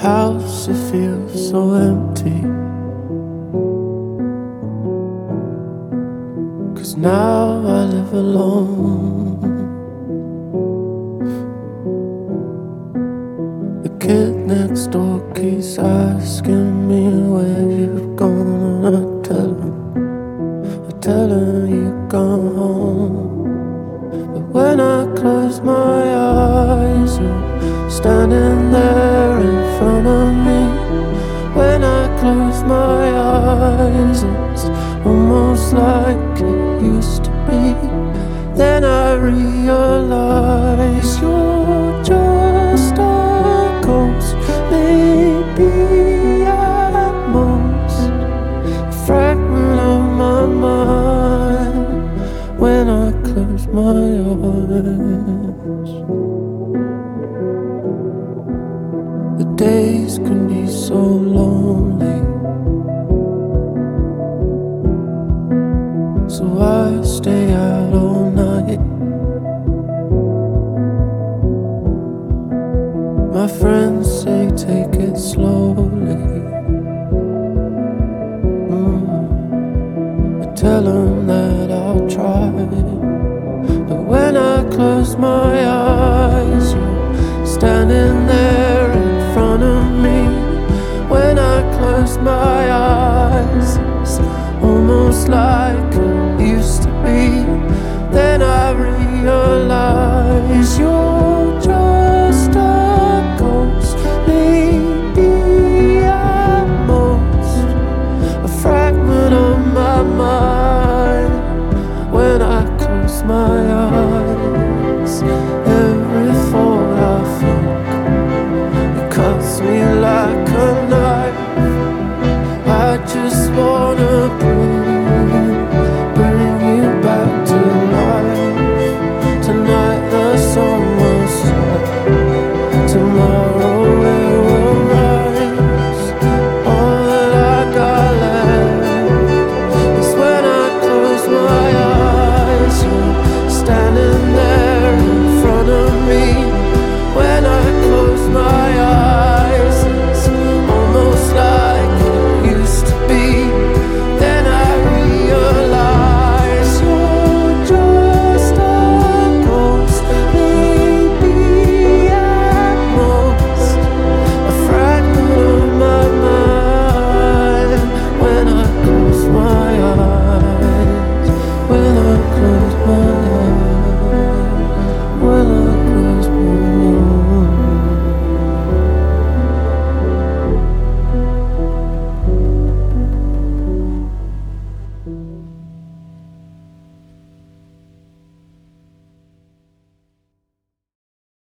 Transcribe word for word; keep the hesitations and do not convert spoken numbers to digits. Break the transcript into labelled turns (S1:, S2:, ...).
S1: house, it feels so empty. 'Cause now I live alone. The kid next door keeps asking me where you've gone, and I tell him, I tell him you've gone home. But when I close my eyes, you're standing there in front of me. When I close my eyes, it's almost like it used to be. Then I realize you're just a ghost, maybe at most a fragment of my mind. When I close my eyes, the days can be so lonely, so I stay out all night. My friends say take it slowly. mm. I tell them that I'll try, but when I close my eyes, you're standing there in front of me. When I close my eyes, it's almost like it used to be. Then I realize you're